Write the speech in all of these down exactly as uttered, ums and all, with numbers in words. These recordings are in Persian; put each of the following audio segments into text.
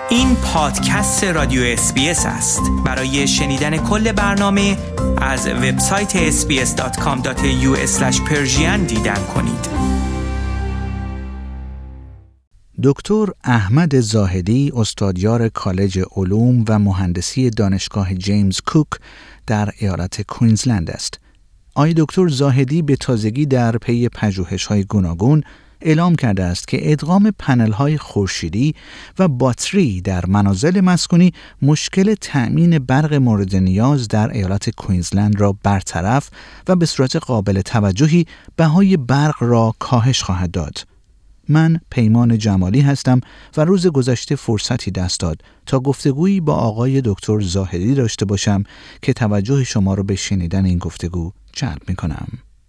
این پادکست رادیو اس بی اس است. برای شنیدن کل برنامه از وبسایت اس بی اس دات کام دات ای یو اسلش پرشین دیدن کنید. دکتر احمد زاهدی استادیار کالج علوم و مهندسی دانشگاه جیمز کوک در ایالت کوینزلند است. آقای دکتر زاهدی به تازگی در پی پژوهش‌های گوناگون اعلام کرده است که ادغام پنل‌های خورشیدی و باتری در منازل مسکونی مشکل تأمین برق مورد نیاز در ایالت کوینزلند را برطرف و به صورت قابل توجهی بهای برق را کاهش خواهد داد. من پیمان جمالی هستم و روز گذشته فرصتی دست داد تا گفتگویی با آقای دکتر زاهدی داشته باشم که توجه شما را به شنیدن این گفتگو جلب می‌کنم.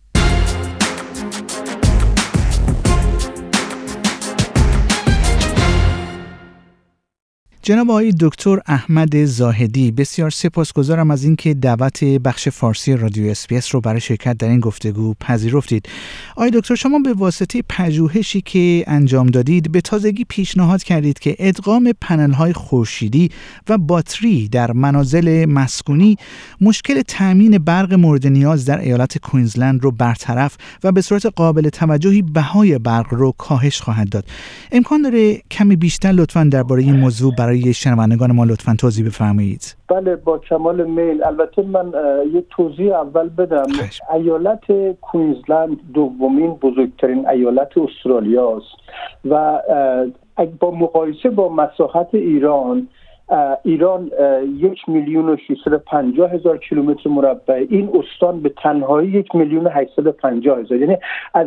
جناب آقای دکتر احمد زاهدی، بسیار سپاسگزارم از اینکه دعوت بخش فارسی رادیو اس بی اس رو برای شرکت در این گفتگو پذیرفتید. آقای دکتر، شما به واسطه پژوهشی که انجام دادید به تازگی پیشنهاد کردید که ادغام پنل‌های خورشیدی و باتری در منازل مسکونی مشکل تأمین برق مورد نیاز در ایالت کوینزلند رو برطرف و به صورت قابل توجهی بهای برق رو کاهش خواهد داد. امکان داره کمی بیشتر لطفاً درباره این موضوع برای شنوندگان ما لطفاً توضیح بفرمایید؟ بله، با کمال میل. البته من یه توضیح اول بدم. خشم. ایالت کوینزلند دومین بزرگترین ایالت استرالیا است و با مقایسه با مساحت ایران، ایران یک میلیون و ششصد و پنجاه هزار کیلومتر مربع، این استان به تنهایی یک میلیون و هشتصد و پنجاه هزار، یعنی از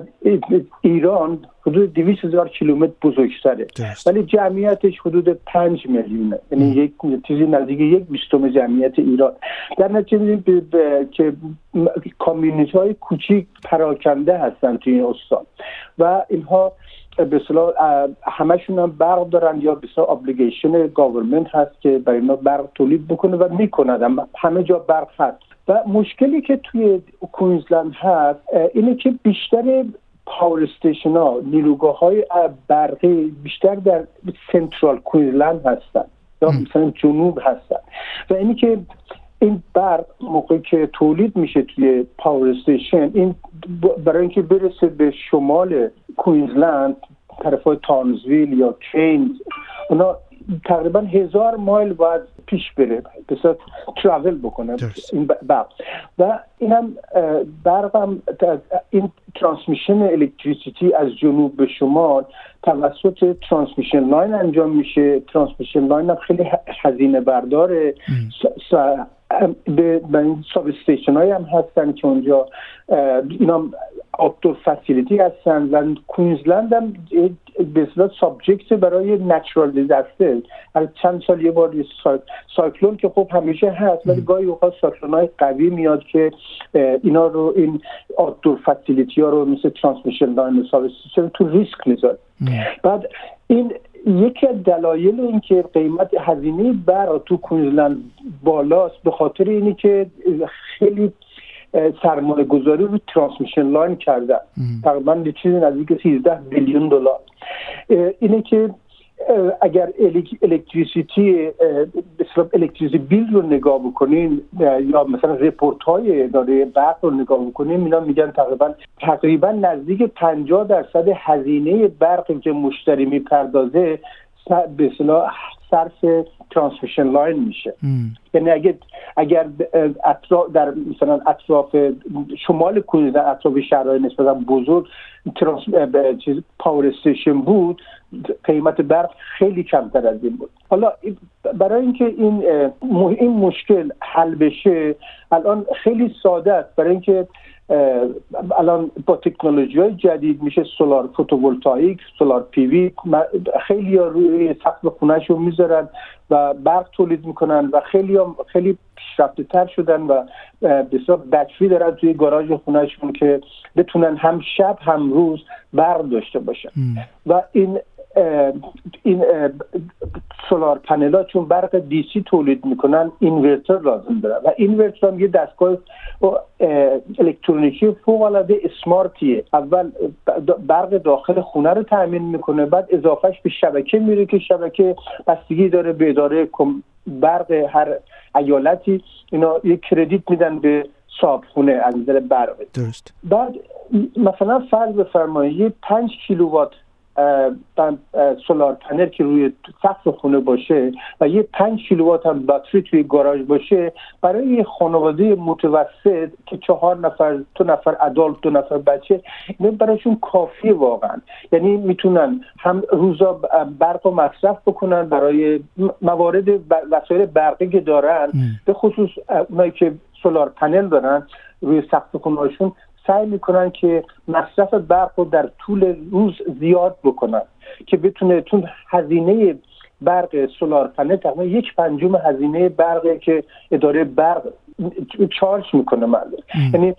ایران حدود دویست هزار کیلومتر بزرگتره، ولی جمعیتش حدود پنج میلیونه، یعنی یک چیزی نزدیک یک بیستم جمعیت ایران. در نتیجه می‌بینیم که کامیونیته های کوچیک پراکنده هستن توی این استان و اینها به اصطلاح همشون هم برق دارن یا به اصطلاح ابلیگیشن گاورمنت هست که برای اینا برق تولید بکنه و میکنن، همه جا برق هست. و مشکلی که توی کوینزلند هست اینه که بیشتر پاور استیشن ها، نیروگاه های برقی بیشتر در سنترال کوینزلند هستن یا مثلا جنوب هستن و اینی که این برق موقعی که تولید میشه توی پاور استیشن، این برای اینکه برسه به شمال کوینزلند طرفای تانزویل یا کینز، اونا تقریبا هزار مایل باید پیش بره، به صورت تراول بکنه این برق. و این هم برق هم این ترانسمیشن الکتریسیتی از جنوب به شمال توسط ترانسمیشن لاین انجام میشه. ترانسمیشن لاین هم خیلی هزینه برداره. به این ساب استیشن های هم هستن که اونجا اینا آوتدور فسیلیتی هستن و کوینزلند هم به اصطلاح سابجکت برای نچرال دیزاستر. هر چند سال یه بار سایکلون که خب همیشه هست، ولی گاهی اوقات سایکلون های قوی میاد که اینا رو، این آوتدور فسیلیتی ها رو مثل ترانسمیشن لاین و ساب استیشن تو ریسک میذاره. بعد این یکی از دلایل این که قیمت هزینه برق تو کوینزلند بالاست به خاطر اینی که خیلی سرمایه گذاری رو ترانسمیشن لاین کردن، تقریبا یه چیزی نزدیک سیزده بیلیون دلار. اینه که اگر الکتریسیتی مثلا الکتریسیتی بیل رو نگاه بکنین یا مثلا رپورت های اداره برق رو نگاه بکنین، اینا میگن تقریبا تقریبا نزدیک پنجاه درصد هزینه برقی که مشتری میپردازه به اصطلاح صرف ترانسمیشن لاین میشه. یعنی اگر اگر اطراف در مثلا اطراف شمال کوینزلند، اطراف شهرهای نسبتا بزرگ ترانس چیز پاور استیشن بود، قیمت برق خیلی کمتر از این بود. حالا برای اینکه این این مشکل حل بشه الان خیلی ساده است. برای اینکه الان با تکنولوژی های جدید میشه سولار فوتوولتائیک، سولار پی وی، خیلی ها روی سقف خونهشون میذارن و برق تولید میکنن و خیلی هم خیلی پیشرفته تر شدن و بسیار بطری دارن توی گاراژ خونهشون که بتونن هم شب هم روز برق داشته باشن. م. و این این سولار پنل ها چون برق دی سی تولید میکنن اینورتر لازم دارن و اینورتر هم یه دستگاه الکترونیکی فوق العاده اسمارتیه. اول برق داخل خونه رو تامین میکنه، بعد اضافهش به شبکه میره که شبکه بستگی داره به اداره برق هر ایالتی، اینا یه کردیت میدن به صاحبخونه از نظر برق. درست. بعد مثلا فرض بفرمایید پنج کیلووات سولار پنل که روی سقف خونه باشه و یه پنج کیلووات هم باتری توی گاراژ باشه، برای یه خانواده متوسط که چهار نفر، دو نفر ادالت، دو نفر بچه، این برایشون کافیه واقعا. یعنی میتونن هم روزا برق رو مصرف بکنن برای موارد وسایل برقی که دارن، به خصوص اونایی که سولار پنل دارن روی سقف خونه‌هاشون سعی میکنن که مصرف برق رو در طول روز زیاد بکنن که بتونه، چون هزینه برق سولار پنل تقریبا یک پنجم هزینه برقی که اداره برق چارج میکنه مردم. یعنی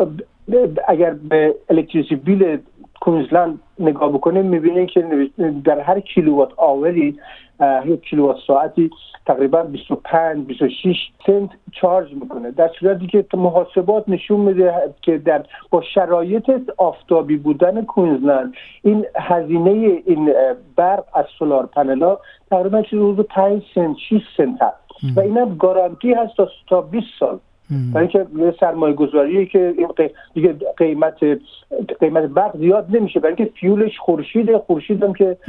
اگر به الکتریسیتی بیل کوینزلند نگاه بکنیم میبینیم که در هر کیلووات آوری یک کیلووات ساعتی تقریبا بیست و پنج بیست و شش سنت چارج میکنه، در صورتی که محاسبات نشون میده که در با شرایط آفتابی بودن کوینزلند این هزینه این برق از سولار پنل ها تقریبا حدود پنج سنت شش سنت هست و اینم گارانتی هست تا بیست سال. برای اینکه سرمایه گذاریه که این دیگه قیمت قیمت برق زیاد نمیشه، برای اینکه فیولش خورشیده، خورشید هم که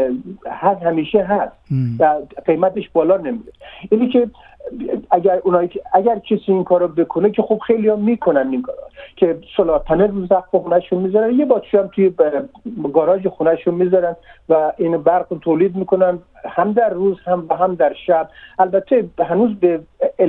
هست همیشه هست و قیمتش بالا نمیره. یعنی که اگر اونایی که اگر کسی این کارو بکنه که خب خیلی هم میکنن این کارا که سولار پنل رو سقف خونه‌شون میذارن، یه باتری هم توی گاراژ خونه‌شون میذارن و این برق رو تولید میکنن هم در روز هم و هم در شب. البته هنوز به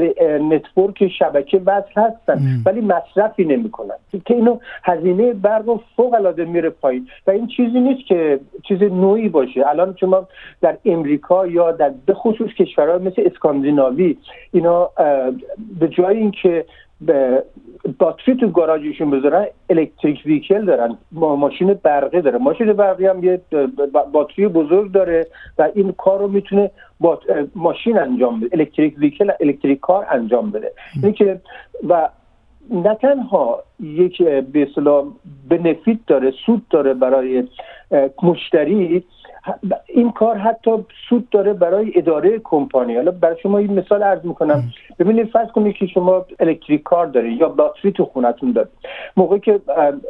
نتورک شبکه وصل هستن ولی مصرفی نمیکنن که اینو هزینه برق رو فوق العاده میره پایین و این چیزی نیست که چیز نوعی باشه. الان شما در امریکا یا در به خصوص کشورهای مثل اسکاندیناوی اینا به جای اینکه به باتری تو گاراژشون بذارن الکتریک ویکل دارن، ماشین برقی داره. ماشین برقی هم یه باتری بزرگ داره و این کار رو میتونه با ماشین انجام بده، الکتریک ویکل الکتریک کار انجام بده. این که و نه تنها یک به اصطلاح بنفیت داره، سود داره برای مشتری، این کار حتی سود داره برای اداره کمپانی. حالا برای شما این مثال عرض میکنم. ببینید فرض کنید که شما الکتریک کار دارید یا باتری تو خونتون دارید، موقعی که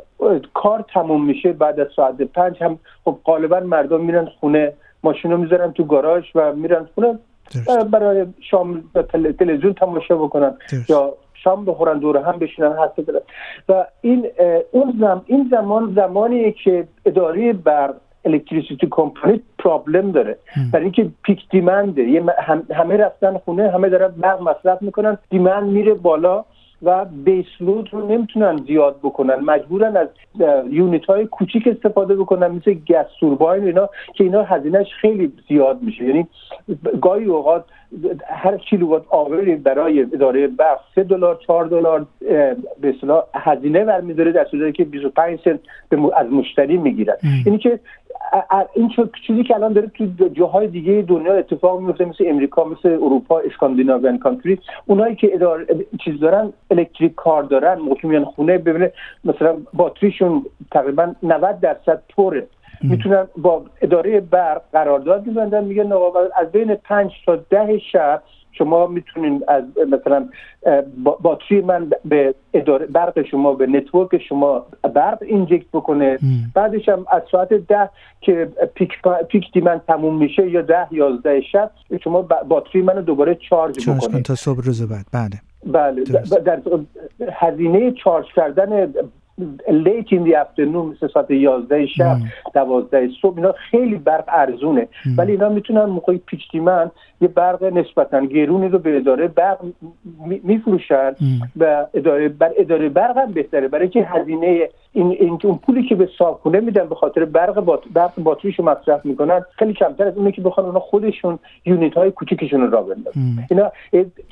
کار تموم میشه بعد از ساعت پنج هم خب غالبا مردم میرن خونه، ماشین رو میذارن تو گاراژ و میرن خونه برای شام تلویزیون تماشا بکنن درست. یا شام بخورن دور هم بشینن حرف بزنن. و این اون زم این زمان زمانیه که اداره برق الکتریسیتی کمپانی پرابلم داره، برای اینکه پیک دیمنده، همه رفتن خونه، همه دارن برق مصرف میکنن، دیمند میره بالا و بیس لود رو نمیتونن زیاد بکنن، مجبورن از یونیت های کوچیک استفاده بکنن مثل گس تورباین اینا که اینا هزینهش خیلی زیاد میشه. یعنی گاهی اوقات هر کیلووات آوری برای اداره برق سه دلار چهار دلار به اصطلاح هزینه برمی‌داره، در صورتی که بیست و پنج سنت از مشتری میگیرن. یعنی که این چیزی که الان داره تو جاهای دیگه دنیا اتفاق میفته مثل امریکا، مثل اروپا، اسکاندیناویان کانتری، اونایی که اداره چیز دارن الکتریک کار دارن، موقع میان خونه ببینه مثلا باتریشون تقریبا نود درصد پره، میتونن با اداره برق قرارداد می‌بندن، میگن از بین پنج تا ده شب شما میتونین از مثلا باتری من به اداره برق شما به نتورک شما برق اینجکت بکنه، بعدش هم از ساعت ده که پیک پیک دیمند تموم میشه یا ده یازده شب شما باتری منو دوباره چارج بکنه تا صبح روز بعد. بله بله در هزینه چارج کردن لیت این دی افترنون مثل ساعت یازده شب دوازده صبح اینا خیلی برق ارزونه ام. ولی اینا میتونن موقع پیک دیمند یه برق نسبتا گرونی رو به اداره برق میفروشن و اداره بر اداره برق هم بهتره، برای که هزینه این این اون پولی که به صاحبخونه میدن به خاطر برق بات برق باتریشو مصرف میکنن خیلی کمتر از اونه که بخوان اونا خودشون یونیت های کوچیکشون رو راه بندازن. اینا یک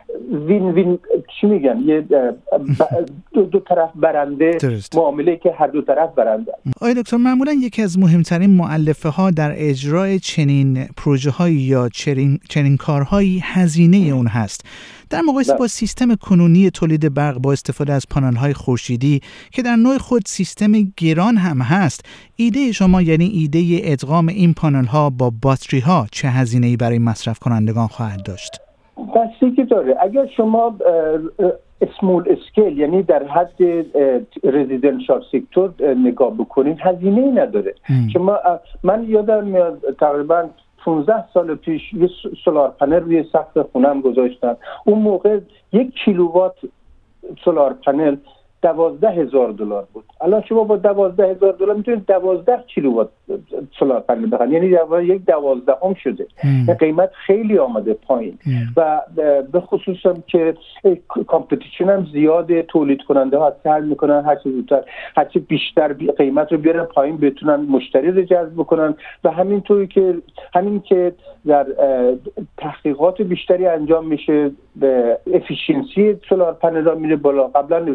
وین وین چی میگن یه دو, دو طرف برنده معامله که هر دو طرف برنده. آقای دکتر، معمولا یکی از مهمترین مؤلفه ها در اجرای چنین پروژه هایی یا چنین چنین کارهایی هزینه اون هست. در مقایسه با سیستم کنونی تولید برق با استفاده از پانل های خورشیدی که در نوع خود سیستم گران هم هست، ایده شما یعنی ایده ادغام این پانل ها با باتری ها چه هزینه‌ای برای مصرف کنندگان خواهد داشت؟ بستگی داره. اگر شما اسمول اسکیل یعنی در حد رزیدنشال سکتور نگاه بکنین هزینه‌ای نداره. شما من یادم میاد تقریبا پانزده سال پیش یه سولار پنل روی سقف خونم گذاشتم. اون موقع یک کیلووات سولار پنل دوازده هزار دلار بود. الان شما با دوازده هزار دلار میتونید دوازده کیلووات سولار پنل بخرید، یعنی یک دوازدهم شده. قیمت خیلی آمده پایین و به خصوص هم که کامپتیشن هم زیاده، تولید کننده ها سعی میکنن هر چه زودتر هر چه بیشتر قیمت رو بیارن پایین بتونن مشتری رو جذب بکنن و همینطوری که همین که در تحقیقات بیشتری انجام میشه، افیشنسی سولار پنل ها میره بالا. قبلا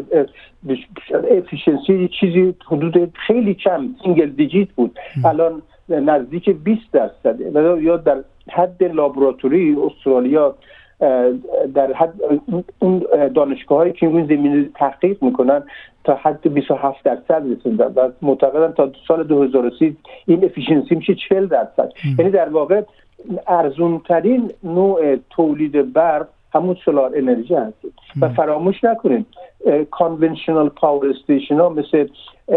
افیشنسی چیزی حدود خیلی کم سینگل دیجیت بود، الان نزدیک بیست درصده. یا در حد لابراتوری استرالیا در حد اون دانشگاه‌هایی که این زمینه تحقیق میکنن تا حد بیست و هفت درصد رسیدن و معتقدن تا سال دو هزار و سی این افیشنسی میشه چهل درصد. یعنی در واقع ارزون ترین نوع تولید برق همون سولار انرژی هست. و فراموش نکنید کانونشنال پاور استیشن ها مثل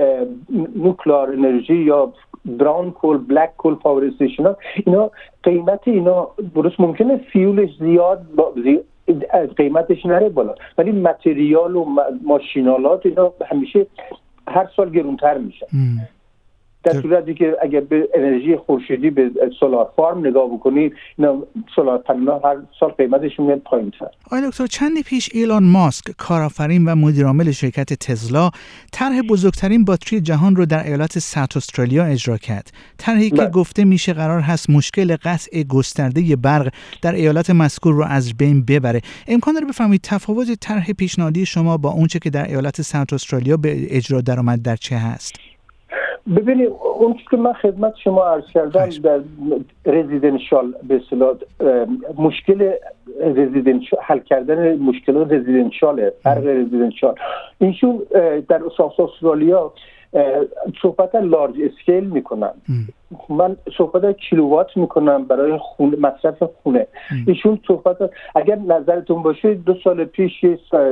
نوکلار انرژی یا براون کول، بلک کول پاور استیشن ها، اینا قیمت اینا درست ممکنه فیولش زیاد زی... قیمتش نره بالا، ولی متریال و ماشینالات اینا همیشه هر سال گرونتر میشن. در صورتی که اگر به انرژی خورشیدی به سولار فارم نگاه بکنید، اینا سولار پنل هر سال قیمتشون میاد پایین‌تر. آقای دکتر، چندی پیش ایلان ماسک، کارآفرین و مدیرعامل شرکت تسلا، طرح بزرگترین باتری جهان رو در ایالت ساوت استرالیا اجرا کرد. طرحی که گفته میشه قرار هست مشکل قطع گسترده برق در ایالت مذکور رو از بین ببره. امکان داره بفهمید تفاوت طرح پیشنهادی شما با اونچه که در ایالت ساوت استرالیا به اجرا درآمد در چه هست؟ ببینید اون چیزی که من خدمت شما عرض کردم در رزیدنشال به اصطلاح مشکل رزیدنشال حل کردن مشکلات رزیدنشاله، فرق رزیدنشال اینشون در ساوت استرالیا صحبت لارج اسکیل میکنن. من صحبت کیلووات میکنم برای خونه، مصرف خونه. ایشون صحبت اگر نظرتون باشه دو سال پیش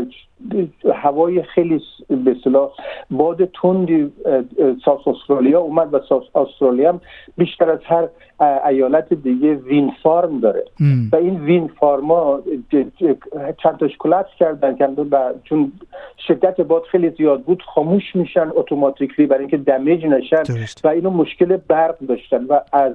هوای خیلی به اصطلاح باد تندی ساوت استرالیا اومد و ساوت استرالیا هم بیشتر از هر ایالت دیگه وین فارم داره ام. و این وین فارما چند تاش کلاپس کردن و چون شدت باد خیلی زیاد بود خاموش میشن اتوماتیکلی برای اینکه دمیج نشن درست. و اینو مشکل برق داشتن و از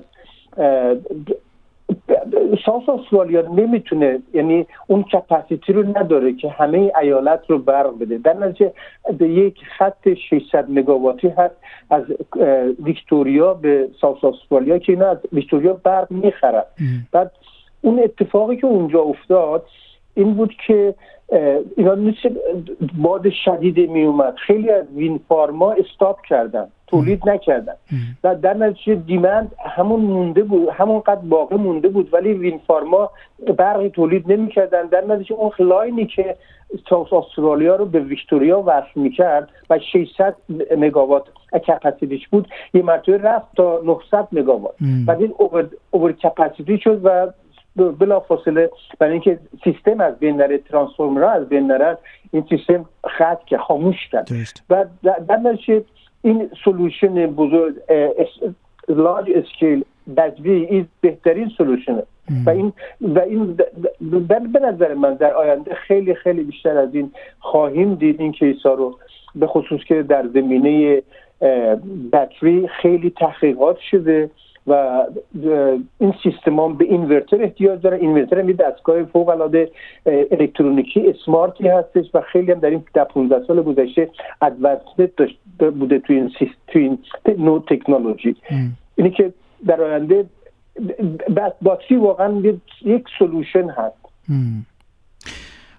ساوت استرالیا نمیتونه، یعنی اون کپاسیتی رو نداره که همه ایالت رو برق بده. در نتیجه یک خط ششصد مگاواتی هست از ویکتوریا به ساوت استرالیا که اینا از ویکتوریا برق میخرن. بعد اون اتفاقی که اونجا افتاد این بود که اینا مثل باد شدید می اومد، خیلی از وین فارما استاپ کردن، تولید نکردن و در نتیجه دیمند همون مونده بود، همون قد باقی مونده بود ولی وین فارما برقی تولید نمیکردن. در نتیجه اون لاینی که ساوت استرالیا رو به ویکتوریا وصل میکرد و ششصد مگاوات کپاسیتیش بود یه مرتبه رفت تا نهصد مگاوات. بعد این اوور اوور کپاسیتی شد و بلا فاصله برای اینکه سیستم از بین نره، ترانسفورمرها از بین نره، این سیستم خط که خاموش کرد و در نتیجه این سولوشن بزرگ لارج اسکیل باتری این بهترین سولوشنه و این و این به نظر من در آینده خیلی خیلی بیشتر از این خواهیم دید این کیسا رو، به خصوص که در زمینه باتری خیلی تحقیقات شده و این سیستم هم به اینورتر احتیاج داره. اینورتر هم یه دستگاه فوق العاده الکترونیکی اسمارتی هستش و خیلی هم در این ده پانزده سال گذشته ادوانسمنت داشت بوده تو این تو این نو تکنولوژی. اینی که در آینده باتری واقعا یک سولوشن هست.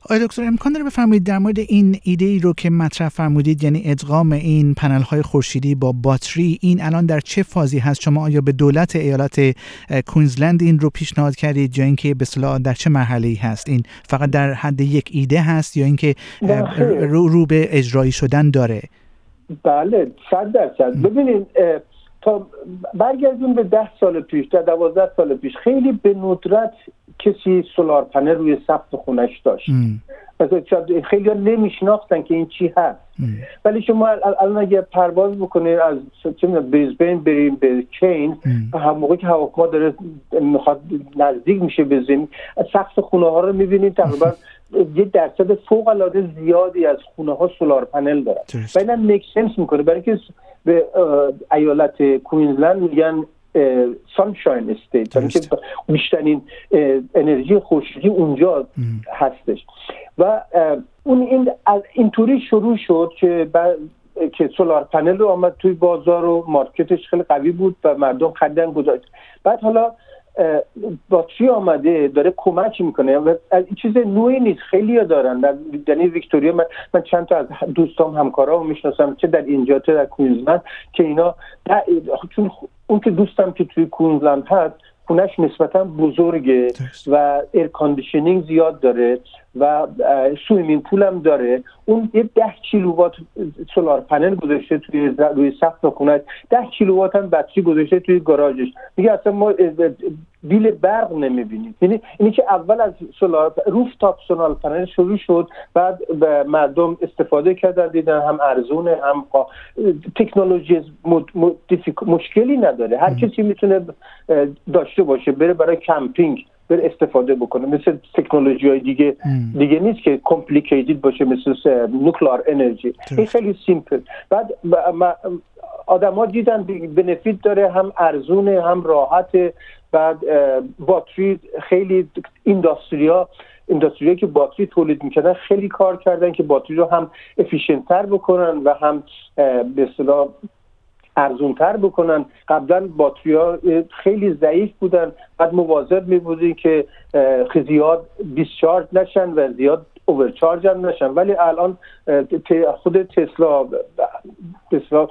آقای دکتر امکان داره بفرمایید در مورد این ایده ای رو که مطرح فرمودید، یعنی ادغام این پنل های خورشیدی با باتری، این الان در چه فازی هست؟ شما آیا به دولت ایالت کوینزلند این رو پیشنهاد کردید یا اینکه به اصطلاح در چه مرحله‌ای هست؟ این فقط در حد یک ایده هست یا اینکه رو, رو به اجرایی شدن داره؟ بله صد درصد. ببینید تا برگردیم به ده سال پیش، تا دوازده سال پیش خیلی به ندرت کسی سولار پنل روی سقف خونش داشت. مثلا خیلی ها نمیشناختن که این چی هست. ام. ولی شما الان اگه پرواز بکنید از چه میدونم بریزبین بریم به کین، هم موقعی که هواپیما داره میخواد نزدیک میشه به زمین، سقف خونه ها رو میبینید تقریبا یه درصد فوق العاده زیادی از خونه ها سولار پنل دارن و اینا میک سنس میکنه، برای اینکه به ایالت کوینزلند میگن سانشاین استیت، یعنی که بیشترین انرژی خورشیدی اونجا هستش و اون این از اینطوری شروع شد که بعد که سولار پنل رو آمد توی بازار و مارکتش خیلی قوی بود و مردم خریدن گذاشت. بعد حالا باتری آمده داره کمک میکنه و از این چیز نوعی نیست، خیلی ها دارن در یعنی ویکتوریا. من, من چند تا از دوستام همکارام میشناسم چه در اینجا چه در کوینزلند که اینا چون اون که دوستم که توی کوینزلند هست خونش نسبتا بزرگه و ایر کاندیشنینگ زیاد داره و سویمینگ پول هم داره، اون یه ده کیلووات سولار پنل گذاشته توی روی سقف خونش، ده کیلووات هم باتری گذاشته توی گاراژش. میگه اصلا ما بیل برق نمیبینیم. یعنی اینی که اول از سولار روفتاپ سولار پنل شروع شد، بعد به مردم استفاده کردن، دیدن هم ارزونه هم تکنولوژی مشکلی نداره، هر کسی میتونه داشته باشه، بره برای کمپینگ بره استفاده بکنه، مثل تکنولوژی های دیگه ام. دیگه نیست که کامپلیکیتد باشه مثل نوکلار انرژی. این خیلی سیمپل. بعد آدم ها دیدن بنفیت داره، هم ارزونه هم راحته. بعد باتری خیلی اینداستریا اینداستریا که باتری تولید میکردن خیلی کار کردن که باتری رو هم افیشنت تر بکنن و هم به اصطلاح ارزون تر بکنن. قبلا باتری ها خیلی ضعیف بودن، بعد مواظب می بودین که زیاد دیسچارج نشن و زیاد اوورچارج هم نشن. ولی الان خود تسلا تسلا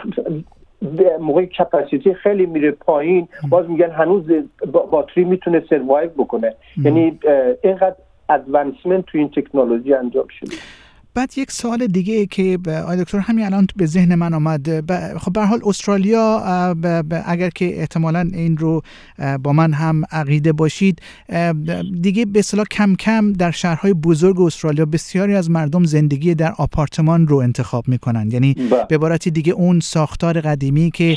موقع کپاسیتی خیلی میره پایین، باز میگن هنوز باتری میتونه سروایو بکنه. یعنی اینقدر ادوانسمنت تو این تکنولوژی انجام شده. بعد یک سوال دیگه که آقای دکتر همین الان به ذهن من آمد، خب به هر حال استرالیا اگر که احتمالاً این رو با من هم عقیده باشید، دیگه به اصطلاح کم کم در شهرهای بزرگ استرالیا بسیاری از مردم زندگی در آپارتمان رو انتخاب میکنن. یعنی به عبارتی دیگه اون ساختار قدیمی که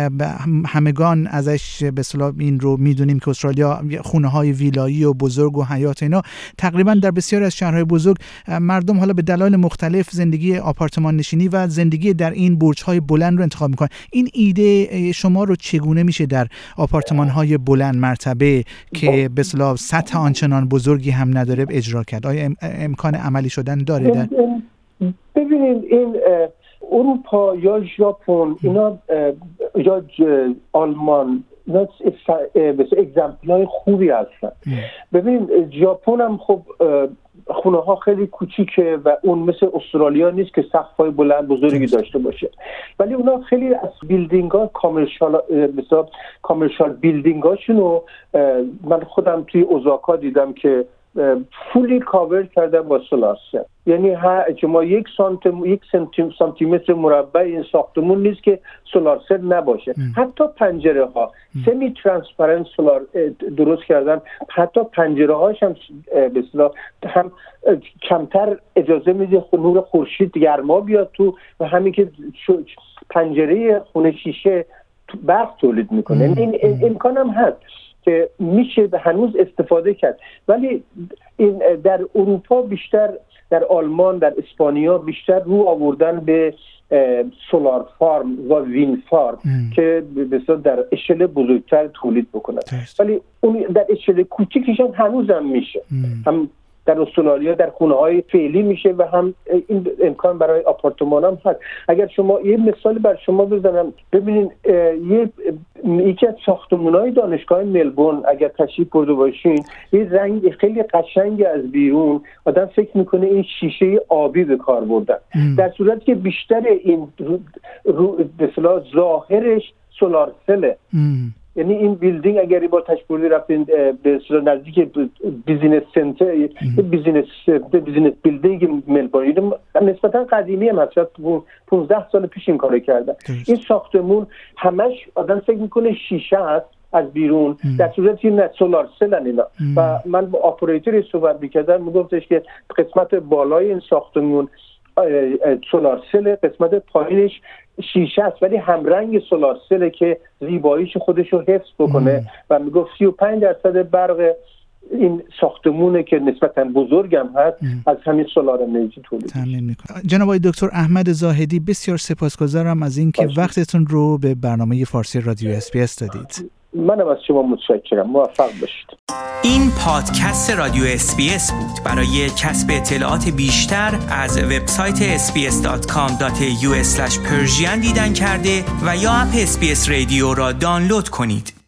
همگان ازش به اصطلاح این رو میدونیم که استرالیا خونه‌های ویلایی و بزرگ و حیات اینا، تقریبا در بسیاری از شهرهای بزرگ مردم حالا به دلایل مختلف زندگی آپارتمان نشینی و زندگی در این برج‌های بلند رو انتخاب می‌کنن. این ایده شما رو چگونه میشه در آپارتمان‌های بلند مرتبه که به اصطلاح سطح آنچنان بزرگی هم نداره اجرا کرد؟ آیا ام، امکان عملی شدن داره؟ در ببینید این اروپا یا ژاپن اینا یا آلمان اینا اگزمپل‌های خوبی هستن. ببینید ژاپن هم خب خونه ها خیلی کوچیکه و اون مثل استرالیا نیست که سقف‌های بلند بزرگی داشته باشه، ولی اونا خیلی از بیلدینگ ها کامرشال مثلا کامرشال بیلدینگ هاشونو من خودم توی اوزاکا دیدم که فولی کاور کردن با سولار سل. یعنی ها شما یک سانتی یک سانتی متر مربع این ساختمون نیست که سولار سل نباشه. ام. حتی پنجره ها سمی ترانسپرنت سولار درست کردن، حتی پنجره هاش هم به اصطلاح هم کمتر اجازه میده نور خورشید گرما بیاد تو و همین که پنجره خونه شیشه برق تولید میکنه. این امکان هم هست که میشه به هنوز استفاده کرد. ولی این در اروپا بیشتر، در آلمان، در اسپانیا بیشتر رو آوردن به سولار فارم و وین فارم ام. که بسیار در اشل بزرگتر تولید بکنن. ولی اون در اشل کوچیکش هم هنوز هم میشه ام. هم در استرالیا در خونه‌های فعلی میشه و هم این امکان برای آپارتمان هم هست. اگر شما یه مثال بر شما بزنم، ببینید یه یکی از ساختمان‌های دانشگاه ملبورن اگر تشریف برده باشین، یه رنگ خیلی قشنگ از بیرون آدم فکر میکنه این شیشه آبی به کار بردن، در صورتی که بیشتر این رو, رو به اصطلاح ظاهرش سولار سله. یعنی این بیلدینگ اگری با تشبوری رفتین به اصطلاح نزدیک بیزینس سنتر، بیزینس بیزینس بیلدینگ ملبورن نسبتا قدیمی هم هست، پانزده سال پیش این کارو کردن. این ساختمون همش آدم فکر میکنه شیشه است از بیرون، در صورتی نه سولار سلن اینا. و من با آپراتوری صحبت میکردم، میگفتش که قسمت بالای این ساختمون سولار سل، قسمت پایینش شیشه است ولی همرنگ سولار سله که زیباییش خودش رو حفظ بکنه. و میگفت سی و پنج درصد برق این ساختمونه که نسبتاً بزرگم هست از همین سولار انرژی تولید میکنه. جناب آقای دکتر احمد زاهدی، بسیار سپاسگزارم از اینکه وقتتون رو به برنامه فارسی رادیو اس بی اس دادید. منم از شما متشکرم. موفق باشید. این پادکست رادیو اس بی اس بود. برای کسب اطلاعات بیشتر از وبسایت اس بی اس دات کام دات یو اسلش پرژین دیدن کرده و یا اپ اس بی اس رادیو را دانلود کنید.